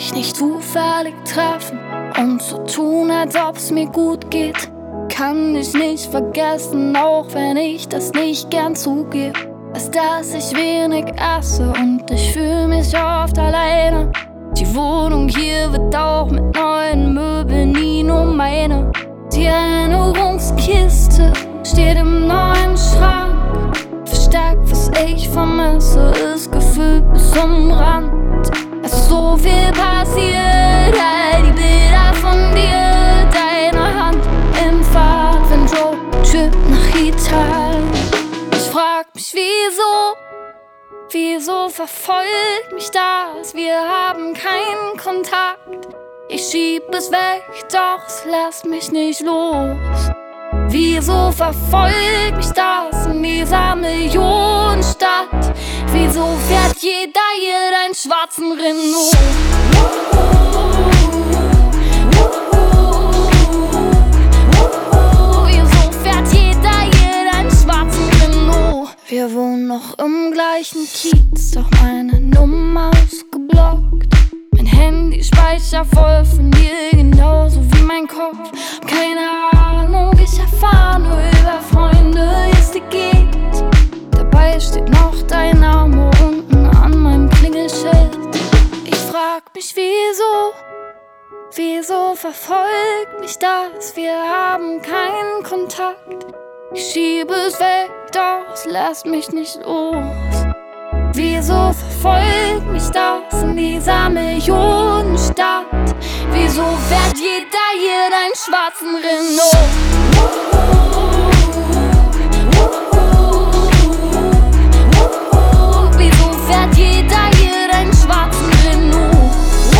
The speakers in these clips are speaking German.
mich nicht zufällig treffen und so tun, als ob's mir gut geht. Kann ich nicht vergessen, auch wenn ich das nicht gern zugebe. Weiß, dass ich wenig esse und ich fühl mich oft alleine. Die Wohnung hier wird auch mit neuen Möbeln nie nur meine. Die Erinnerungskiste steht im neuen Schrank. Verstärkt, was ich vermisse, ist gefüllt bis zum Rand. Es ist so viel passiert, all die Bilder von dir, deine Hand im Fahrradventure-Trip nach Italien. Ich frag mich, wieso verfolgt mich das? Wir haben keinen Kontakt. Ich schieb es weg, doch es lässt mich nicht los. Wieso verfolgt mich das in dieser Millionenstadt? Wieso fährt jeder hier deinen schwarzen Renault? Wieso fährt jeder hier deinen schwarzen Renault? Wir wohnen noch im gleichen Kiez, doch meine Nummer ist geblockt. Mein Handy-Speicher voll von dir, genauso wie mein Kopf. Keine Ahnung, ich erfahr nur über Freunde, wie es dir geht. Dabei steht noch dein Name unten an meinem Klingelschild. Ich frag mich, wieso verfolgt mich das? Wir haben keinen Kontakt. Ich schiebe es weg, doch es lässt mich nicht los. Wieso verfolgt mich das in dieser Millionenstadt? Wieso fährt jeder hier deinen schwarzen Renault? Wieso fährt jeder hier deinen schwarzen Renault?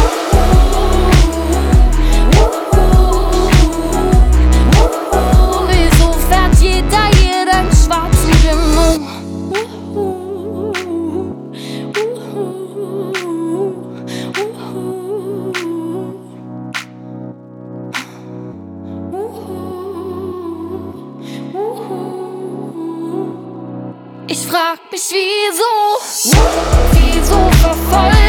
Wieso fährt jeder hier deinen schwarzen Renault? Ich frag mich, wieso verfolgt